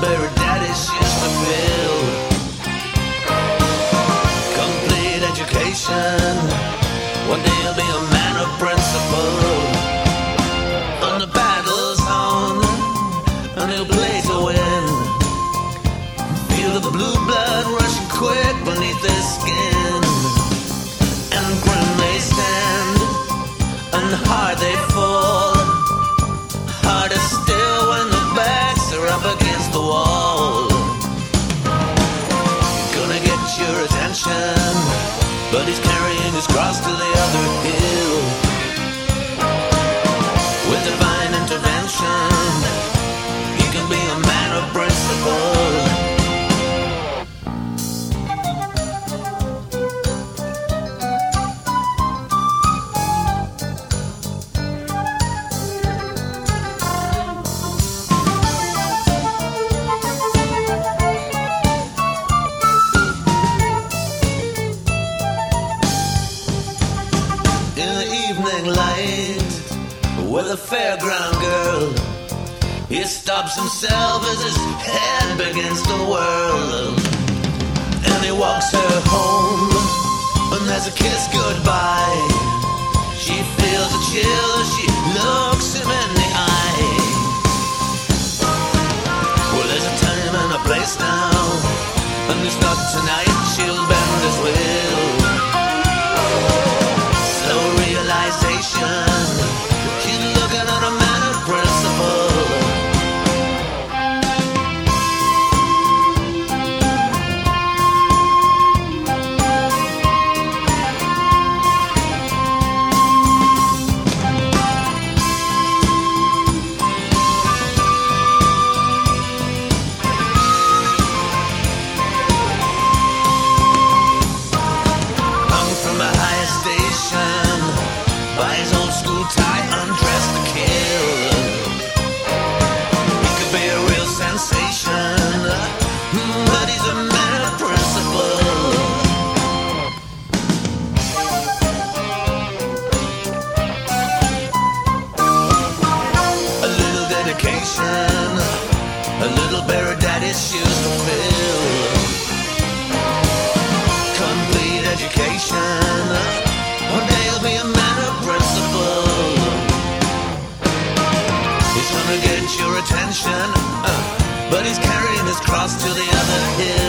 buried daddy's shoes to fill. Complete education. One day he'll be a man of principle. On the battle zone, and he'll play to win. Feel the blue blood rushing quick beneath his skin. And grim they stand, and hard they fall. Harder still when the backs are up against the wall. He's gonna get your attention, but he's carrying his cross to the other hill. With divine intervention, he can be a man of principle. Light with a fairground girl, he stops himself as his head begins to whirl. And he walks her home, and there's a kiss goodbye. She feels a chill as she looks him in the eye. Well, there's a time and a place now, and it's not tonight she'll bend his will. She's looking at a man of principle. Hung from a higher station, by his old school tie, undressed to kill. He could be a real sensation, but he's a man of principle. A little dedication, a little buried daddy's shoes to fill. Complete education. One day he'll be a man of principle. He's gonna get your attention, but he's carrying his cross to the other hill.